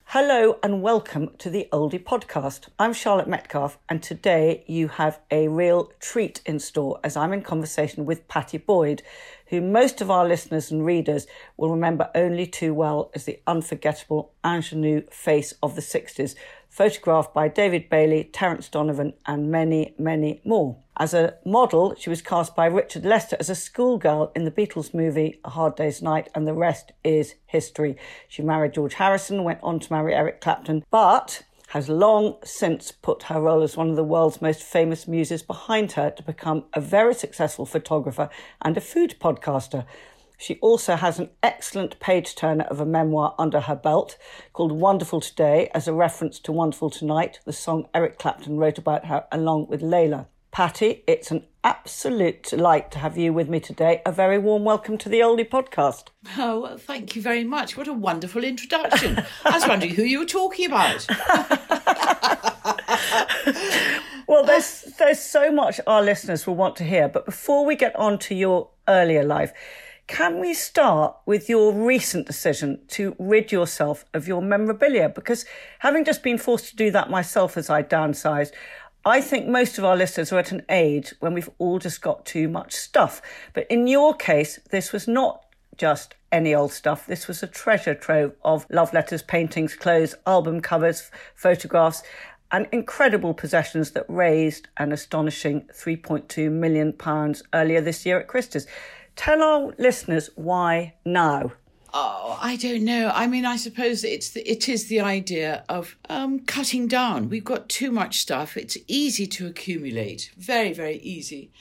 Hello and welcome to the Oldie Podcast. I'm Charlotte Metcalfe and today you have a real treat in store as I'm in conversation with Pattie Boyd, who most of our listeners and readers will remember only too well as the unforgettable ingenue face of the 60s, photographed by David Bailey, Terence Donovan and many, many more. As a model, she was cast by Richard Lester as a schoolgirl in the Beatles movie A Hard Day's Night, and the rest is history. She married George Harrison, went on to marry Eric Clapton, but has long since put her role as one of the world's most famous muses behind her to become a very successful photographer and a food podcaster. She also has an excellent page-turner of a memoir under her belt called Wonderful Today, as a reference to Wonderful Tonight, the song Eric Clapton wrote about her along with Layla. Pattie, it's an absolute delight to have you with me today. A very warm welcome to the Oldie Podcast. Oh, well, thank you very much. What a wonderful introduction. I was wondering who you were talking about. Well, there's so much our listeners will want to hear. But before we get on to your earlier life, can we start with your recent decision to rid yourself of your memorabilia? Because having just been forced to do that myself as I downsized, I think most of our listeners are at an age when we've all just got too much stuff. But in your case, this was not just any old stuff. This was a treasure trove of love letters, paintings, clothes, album covers, photographs, and incredible possessions that raised an astonishing £3.2 million earlier this year at Christie's. Tell our listeners why now. Oh, I don't know. I mean, I suppose it is the idea of cutting down. We've got too much stuff. It's easy to accumulate. Very, very easy.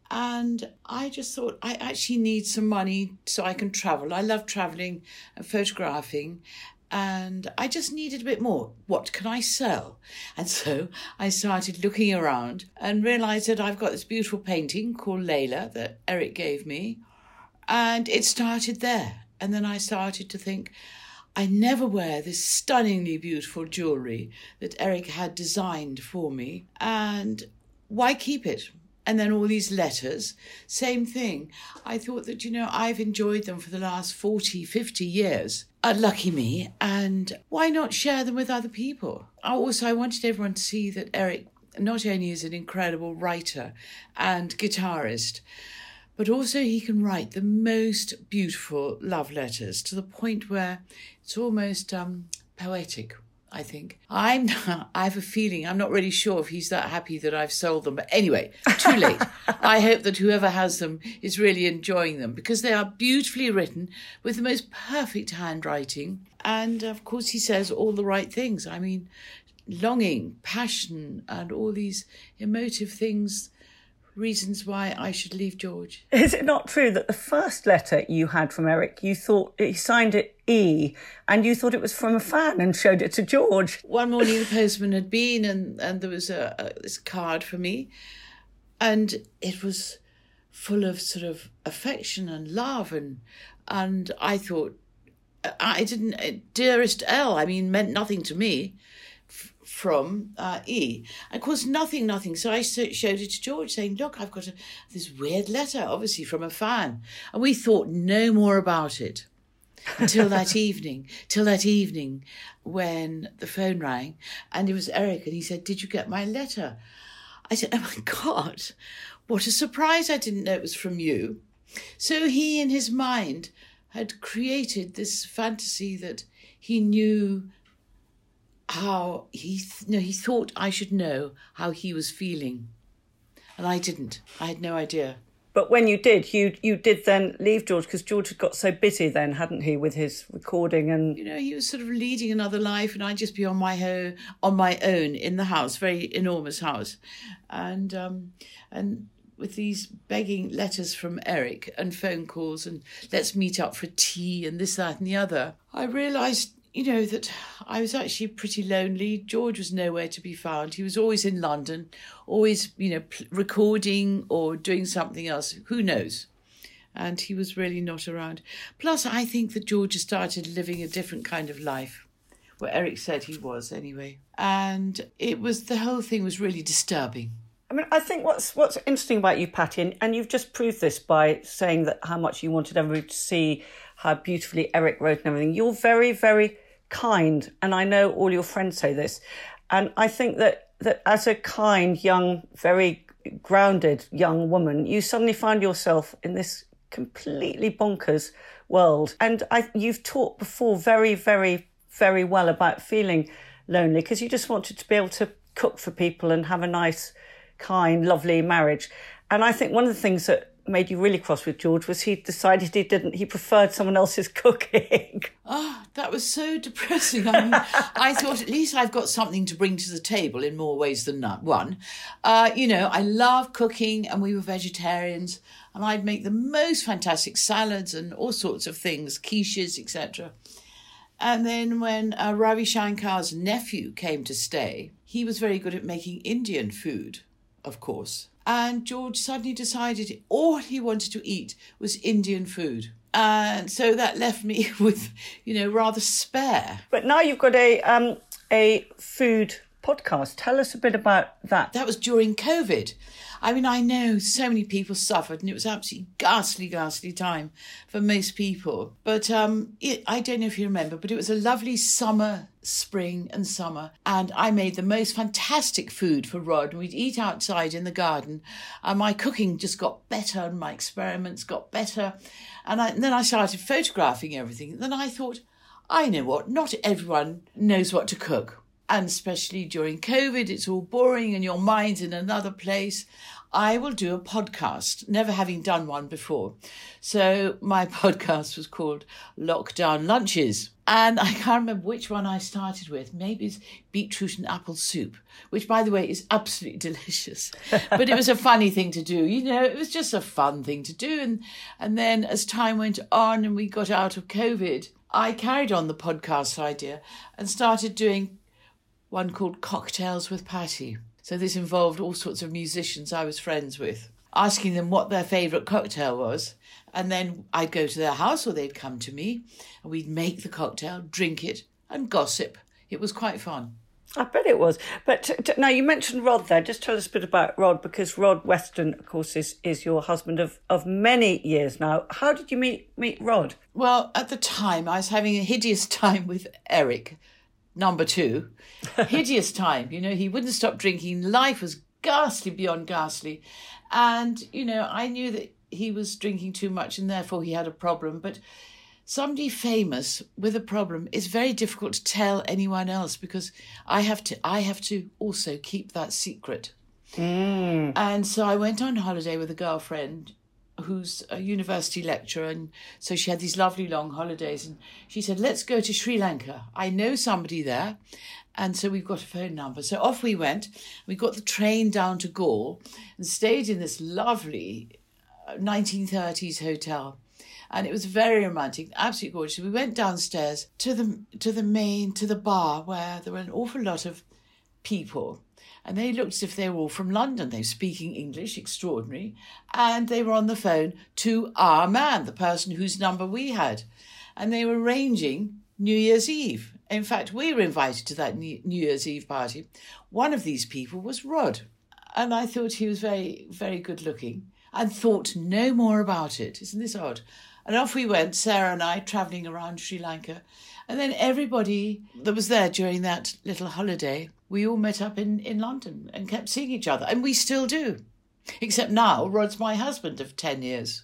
And I just thought I actually need some money so I can travel. I love travelling and photographing. And I just needed a bit more. What can I sell? And so I started looking around and realised that I've got this beautiful painting called Layla that Eric gave me. And it started there. And then I started to think, I never wear this stunningly beautiful jewellery that Eric had designed for me. And why keep it? And then all these letters, same thing. I thought that, I've enjoyed them for the last 40, 50 years. Lucky me. And why not share them with other people? Also, I wanted everyone to see that Eric not only is an incredible writer and guitarist, but also he can write the most beautiful love letters to the point where it's almost poetic, I think. I have a feeling, I'm not really sure if he's that happy that I've sold them. But anyway, too late. I hope that whoever has them is really enjoying them because they are beautifully written with the most perfect handwriting. And of course, he says all the right things. I mean, longing, passion, and all these emotive things, reasons why I should leave George. Is it not true that the first letter you had from Eric, you thought he signed it E, and you thought it was from a fan and showed it to George? One morning the postman had been and there was this card for me, and it was full of sort of affection and love, and I thought, dearest L, meant nothing to me. From E. Of course, nothing. So I showed it to George saying, look, I've got this weird letter, obviously from a fan. And we thought no more about it until that evening when the phone rang and it was Eric and he said, did you get my letter? I said, oh my God, what a surprise. I didn't know it was from you. So he, in his mind, had created this fantasy that he knew how he thought I should know how he was feeling. And I didn't. I had no idea. But when you did, you did then leave George because George had got so busy then, hadn't he, with his recording and... he was sort of leading another life and I'd just be on my own in the house, very enormous house. And with these begging letters from Eric and phone calls and let's meet up for tea and this, that and the other, I realised that I was actually pretty lonely. George was nowhere to be found. He was always in London, always, recording or doing something else. Who knows? And he was really not around. Plus, I think that George has started living a different kind of life. Well, Eric said he was anyway. And the whole thing was really disturbing. I mean, I think what's interesting about you, Pattie, and you've just proved this by saying that how much you wanted everybody to see how beautifully Eric wrote and everything. You're very, very kind, and I know all your friends say this, and I think that as a kind, young, very grounded young woman, you suddenly find yourself in this completely bonkers world. And you've talked before very, very, very well about feeling lonely because you just wanted to be able to cook for people and have a nice, kind, lovely marriage. And I think one of the things that made you really cross with George was he decided he preferred someone else's cooking. Oh, that was so depressing. I mean, I thought at least I've got something to bring to the table in more ways than one. I love cooking, and we were vegetarians, and I'd make the most fantastic salads and all sorts of things, quiches, etc. And then when Ravi Shankar's nephew came to stay, he was very good at making Indian food, of course. And George suddenly decided all he wanted to eat was Indian food. And so that left me with, rather spare. But now you've got a food podcast. Tell us a bit about that. That was during COVID. I mean, I know so many people suffered, and it was absolutely ghastly time for most people. But I don't know if you remember, but it was a lovely spring and summer, and I made the most fantastic food for Rod. We'd eat outside in the garden, and my cooking just got better, and my experiments got better. And then I started photographing everything. Then I thought, I know what, not everyone knows what to cook. And especially during COVID, it's all boring and your mind's in another place. I will do a podcast, never having done one before. So my podcast was called Lockdown Lunches. And I can't remember which one I started with. Maybe it's beetroot and apple soup, which, by the way, is absolutely delicious. But it was a funny thing to do. It was just a fun thing to do. And then as time went on and we got out of COVID, I carried on the podcast idea and started doing one called Cocktails with Patty. So this involved all sorts of musicians I was friends with, asking them what their favourite cocktail was. And then I'd go to their house or they'd come to me and we'd make the cocktail, drink it and gossip. It was quite fun. I bet it was. But now you mentioned Rod there. Just tell us a bit about Rod, because Rod Weston, of course, is your husband of many years now. How did you meet Rod? Well, at the time, I was having a hideous time with Eric, number 2. Hideous time. He wouldn't stop drinking. Life was ghastly beyond ghastly. And, I knew that he was drinking too much and therefore he had a problem. But somebody famous with a problem is very difficult to tell anyone else, because I have to also keep that secret. And so I went on holiday with a girlfriend who's a university lecturer, and so she had these lovely long holidays, and she said, let's go to Sri Lanka. I know somebody there, and so we've got a phone number. So off we went. We got the train down to Galle and stayed in this lovely 1930s hotel, and it was very romantic, absolutely gorgeous. We went downstairs to the bar where there were an awful lot of people. And they looked as if they were all from London. They were speaking English, extraordinary. And they were on the phone to our man, the person whose number we had. And they were arranging New Year's Eve. In fact, we were invited to that New Year's Eve party. One of these people was Rod. And I thought he was very, very good looking and thought no more about it. Isn't this odd? And off we went, Sarah and I, travelling around Sri Lanka. And then everybody that was there during that little holiday, we all met up in London and kept seeing each other. And we still do. Except now, Rod's my husband of 10 years.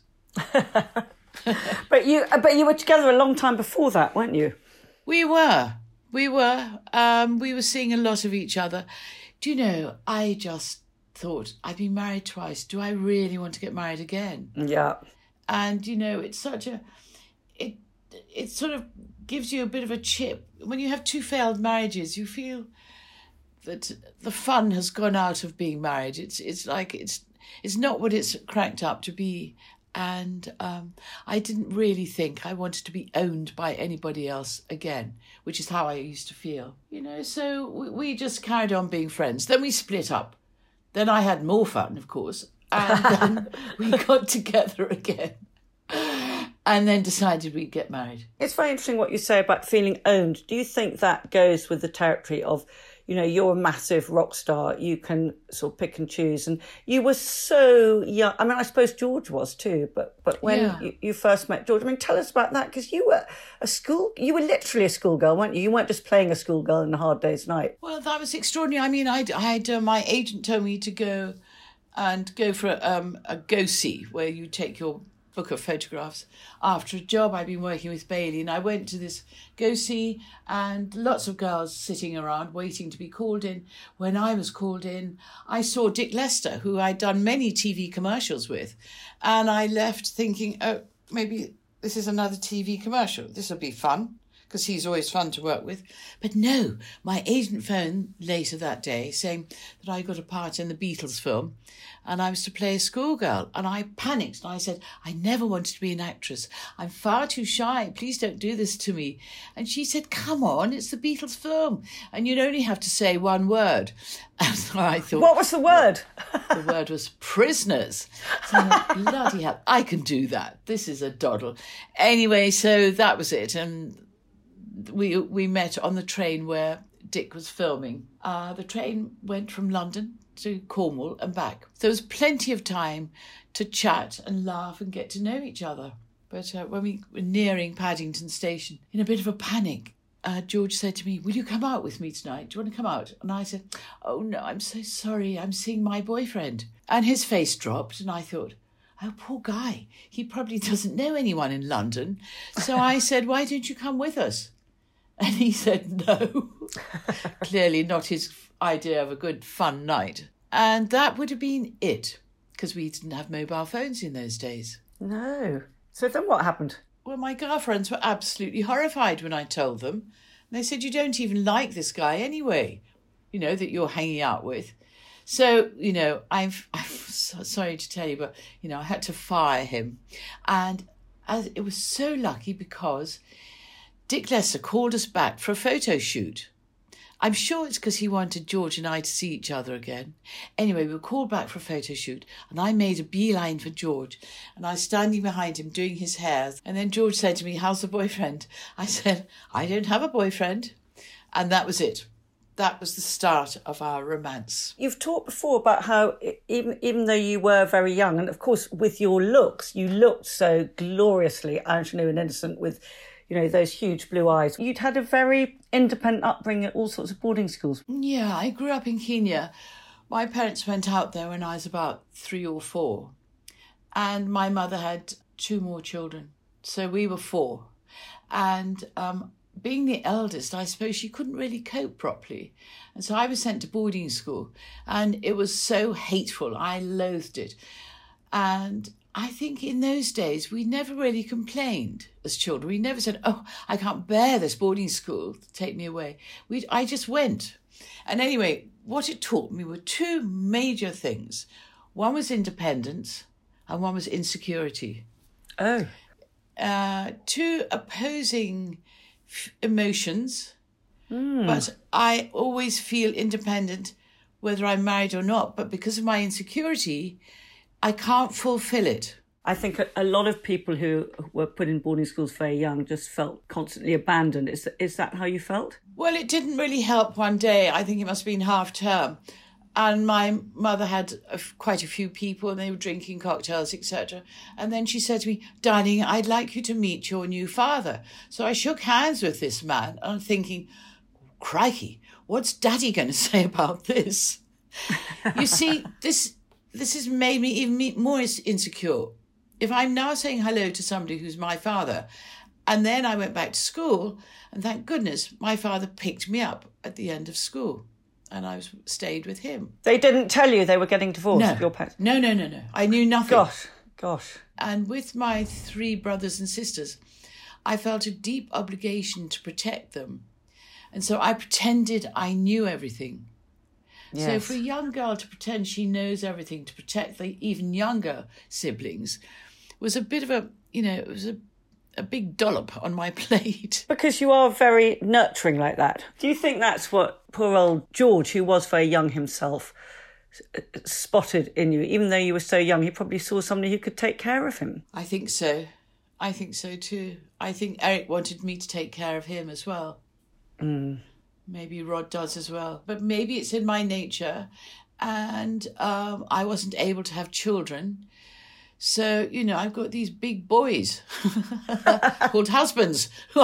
But you were together a long time before that, weren't you? We were. We were seeing a lot of each other. Do you know, I just thought, I've been married twice. Do I really want to get married again? Yeah. And, it's such it sort of gives you a bit of a chip. When you have 2 failed marriages, you feel that the fun has gone out of being married. It's like it's not what it's cracked up to be. And I didn't really think I wanted to be owned by anybody else again, which is how I used to feel. So we just carried on being friends. Then we split up. Then I had more fun, of course. And then we got together again. And then decided we'd get married. It's very interesting what you say about feeling owned. Do you think that goes with the territory of you're a massive rock star. You can sort of pick and choose. And you were so young. I mean, I suppose George was too, but when you first met George, I mean, tell us about that, because you were literally a schoolgirl, weren't you? You weren't just playing a schoolgirl in A Hard Day's Night. Well, that was extraordinary. I mean, I had my agent told me to go for a go-see, where you take your book of photographs after a job. I'd been working with Bailey, and I went to this go-see, and lots of girls sitting around waiting to be called in. When I was called in, I saw Dick Lester, who I'd done many TV commercials with, and I left thinking, oh, maybe this is another TV commercial. This will be fun, because he's always fun to work with. But no, my agent phoned later that day saying that I got a part in the Beatles film and I was to play a schoolgirl. And I panicked and I said, I never wanted to be an actress. I'm far too shy. Please don't do this to me. And she said, come on, it's the Beatles film. And you'd only have to say one word. And so I thought... What was the word? The word was prisoners. So I thought, bloody hell, I can do that. This is a doddle. Anyway, so that was it. And we met on the train where Dick was filming. The train went from London to Cornwall and back. So there was plenty of time to chat and laugh and get to know each other. But when we were nearing Paddington Station, in a bit of a panic, George said to me, will you come out with me tonight? Do you want to come out? And I said, oh no, I'm so sorry. I'm seeing my boyfriend. And his face dropped and I thought, oh, poor guy. He probably doesn't know anyone in London. So I said, why don't you come with us? And he said no. Clearly not his idea of a good fun night. And that would have been it, because we didn't have mobile phones in those days. No. So then what happened? Well, my girlfriends were absolutely horrified when I told them. And they said, you don't even like this guy anyway, that you're hanging out with. So, I'm so sorry to tell you, but, I had to fire him. And it was so lucky because Dick Lester called us back for a photo shoot. I'm sure it's because he wanted George and I to see each other again. Anyway, we were called back for a photo shoot and I made a beeline for George and I was standing behind him doing his hair. And then George said to me, how's the boyfriend? I said, I don't have a boyfriend. And that was it. That was the start of our romance. You've talked before about how even though you were very young, and of course with your looks, you looked so gloriously ingenue and innocent with those huge blue eyes. You'd had a very independent upbringing at all sorts of boarding schools. Yeah, I grew up in Kenya. My parents went out there when I was about 3 or 4. And my mother had 2 more children. So we were 4. And being the eldest, I suppose she couldn't really cope properly. And so I was sent to boarding school. And it was so hateful. I loathed it. And I think in those days, we never really complained as children. We never said, oh, I can't bear this boarding school, take me away. I just went. And anyway, what it taught me were 2 major things. One was independence and one was insecurity. Oh. 2 opposing emotions, but I always feel independent whether I'm married or not. But because of my insecurity, I can't fulfill it. I think a lot of people who were put in boarding schools very young just felt constantly abandoned. Is that how you felt? Well, it didn't really help one day. I think it must have been half term. And my mother had quite a few people and they were drinking cocktails, etc. And then she said to me, darling, I'd like you to meet your new father. So I shook hands with this man. And I'm thinking, crikey, what's Daddy going to say about this? You see, this has made me even more insecure. If I'm now saying hello to somebody who's my father, and then I went back to school, and thank goodness my father picked me up at the end of school, and I stayed with him. They didn't tell you they were getting divorced? No. Your parents? No. I knew nothing. Gosh. And with my 3 brothers and sisters, I felt a deep obligation to protect them. And so I pretended I knew everything. Yes. So for a young girl to pretend she knows everything, to protect the even younger siblings, was a bit of it was a big dollop on my plate. Because you are very nurturing like that. Do you think that's what poor old George, who was very young himself, spotted in you? Even though you were so young, he probably saw somebody who could take care of him. I think so. I think so too. I think Eric wanted me to take care of him as well. Maybe Rod does as well. But maybe it's in my nature. And I wasn't able to have children. So, I've got these big boys called husbands who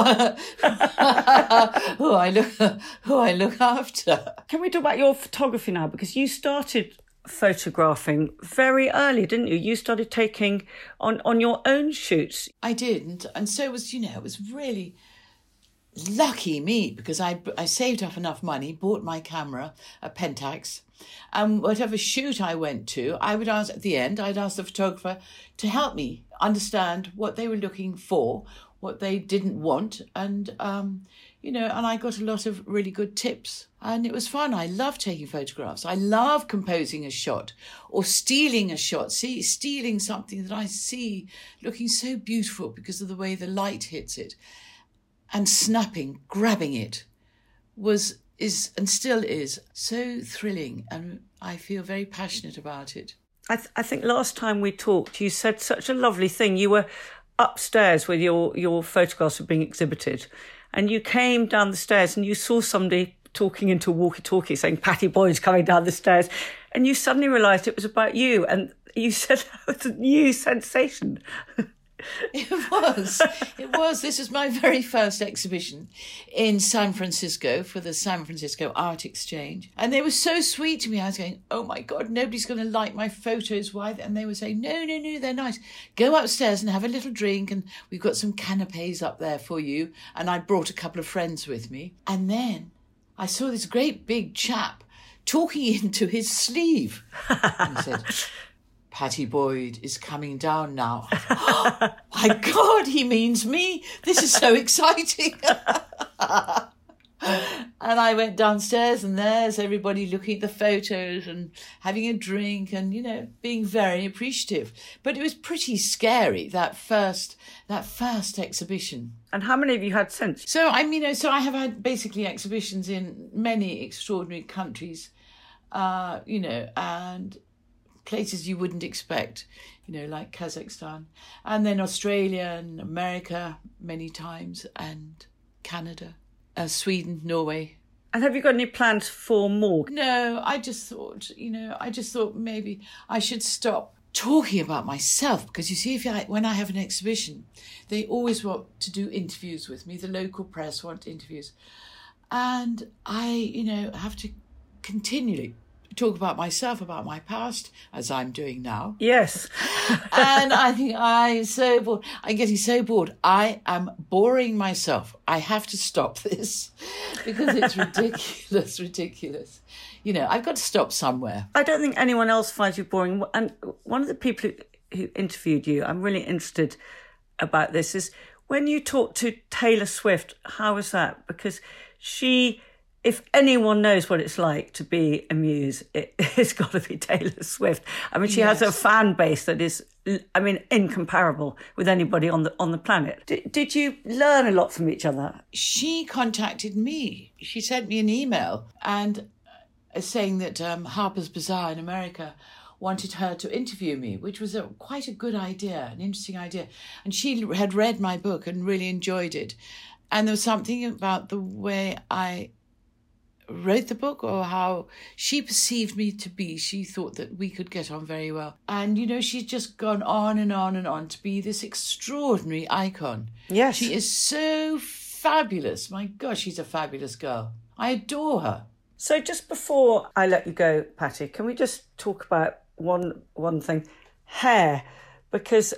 I look after. Can we talk about your photography now? Because you started photographing very early, didn't you? You started taking on your own shoots. I did. And so it was, it was really lucky me, because I saved up enough money, bought my camera, a Pentax, and whatever shoot I went to, I'd ask the photographer to help me understand what they were looking for, what they didn't want, and and I got a lot of really good tips. And it was fun. I love taking photographs. I love composing a shot or stealing a shot, stealing something that I see looking so beautiful because of the way the light hits it. And grabbing it is and still is so thrilling, and I feel very passionate about it. I think last time we talked, you said such a lovely thing. You were upstairs where your photographs were being exhibited, and you came down the stairs and you saw somebody talking into a walkie-talkie saying, "Pattie Boyd's coming down the stairs," and you suddenly realised it was about you, and you said that was a new sensation. It was. This was my very first exhibition in San Francisco for the San Francisco Art Exchange. And they were so sweet to me. I was going, oh my God, nobody's going to like my photos. Why? And they were saying, no, they're nice. Go upstairs and have a little drink. And we've got some canapes up there for you. And I brought a couple of friends with me. And then I saw this great big chap talking into his sleeve. And he said, "Pattie Boyd is coming down now." Oh, my God, he means me. This is so exciting. And I went downstairs, and there's everybody looking at the photos and having a drink and, being very appreciative. But it was pretty scary, that first exhibition. And how many have you had since? So I have had basically exhibitions in many extraordinary countries, and places you wouldn't expect, like Kazakhstan, and then Australia and America many times, and Canada, Sweden, Norway. And have you got any plans for more? No, I just thought maybe I should stop talking about myself, because you see, when I have an exhibition, they always want to do interviews with me. The local press want interviews, and I, have to continually talk about myself, about my past, as I'm doing now. Yes. And I think I'm so bored. I'm getting so bored. I am boring myself. I have to stop this because it's ridiculous. I've got to stop somewhere. I don't think anyone else finds you boring. And one of the people who interviewed you, I'm really interested about this, is when you talked to Taylor Swift, how was that? Because if anyone knows what it's like to be a muse, it's got to be Taylor Swift. I mean, she has a fan base that is, incomparable with anybody on the planet. Did you learn a lot from each other? She contacted me. She sent me an email and saying that Harper's Bazaar in America wanted her to interview me, which was quite a good idea, an interesting idea. And she had read my book and really enjoyed it. And there was something about the way I wrote the book, or how she perceived me to be. She thought that we could get on very well. And, she's just gone on and on and on to be this extraordinary icon. Yes. She is so fabulous. My gosh, she's a fabulous girl. I adore her. So just before I let you go, Pattie, can we just talk about one thing? Hair. Because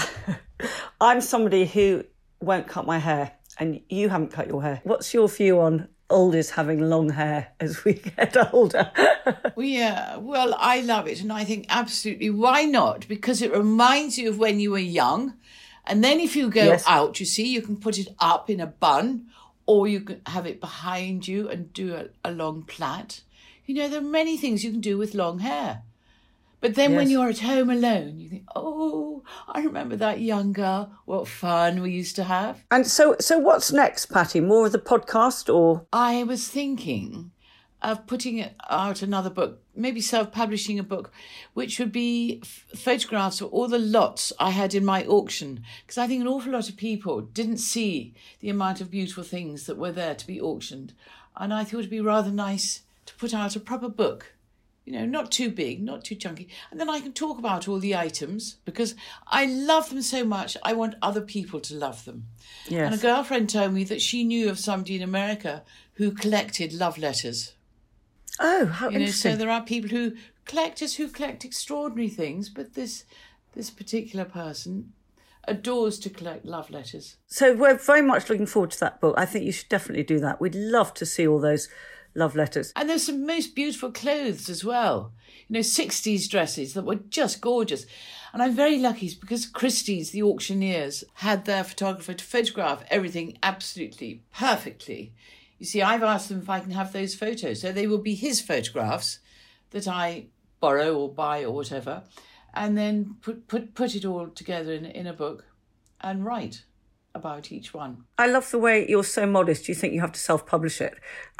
I'm somebody who won't cut my hair, and you haven't cut your hair. What's your view on oldies having long hair as we get older? Well, I love it, and I think absolutely, why not? Because it reminds you of when you were young, and then if you go out, you can put it up in a bun, or you can have it behind you and do a long plait. There are many things you can do with long hair. But then when you're at home alone, you think, oh, I remember that young girl. What fun we used to have. And so what's next, Pattie? More of the podcast, or? I was thinking of putting out another book, maybe self-publishing a book, which would be photographs of all the lots I had in my auction. Because I think an awful lot of people didn't see the amount of beautiful things that were there to be auctioned. And I thought it'd be rather nice to put out a proper book. Not too big, not too chunky. And then I can talk about all the items because I love them so much. I want other people to love them. Yes. And a girlfriend told me that she knew of somebody in America who collected love letters. Oh, how interesting. So there are people who collect extraordinary things, but this particular person adores to collect love letters. So we're very much looking forward to that book. I think you should definitely do that. We'd love to see all those love letters. And there's some most beautiful clothes as well. 60s dresses that were just gorgeous. And I'm very lucky because Christie's, the auctioneers, had their photographer to photograph everything absolutely perfectly. You see, I've asked them if I can have those photos. So they will be his photographs that I borrow or buy or whatever, and then put it all together in a book and write about each one. I love the way you're so modest. You think you have to self-publish it.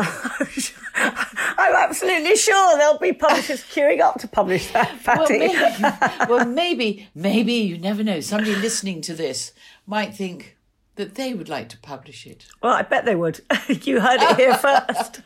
I'm absolutely sure there'll be publishers queuing up to publish that, Patty. Maybe, you never know. Somebody listening to this might think that they would like to publish it. Well, I bet they would. You heard it here first.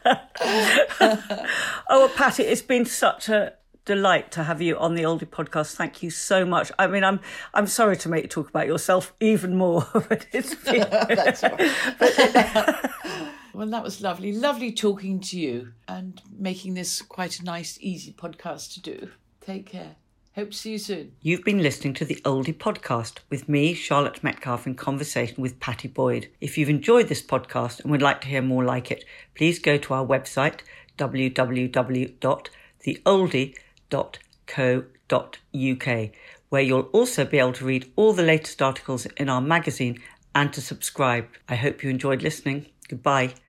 Oh, Patty, it's been such a delight to have you on the Oldie podcast. Thank you so much. I mean, I'm sorry to make you talk about yourself even more, but it's been... That's all right. Well, that was lovely. Lovely talking to you and making this quite a nice, easy podcast to do. Take care. Hope to see you soon. You've been listening to the Oldie podcast with me, Charlotte Metcalf, in conversation with Patty Boyd. If you've enjoyed this podcast and would like to hear more like it, please go to our website, www.theoldie.co.uk, where you'll also be able to read all the latest articles in our magazine and to subscribe. I hope you enjoyed listening. Goodbye.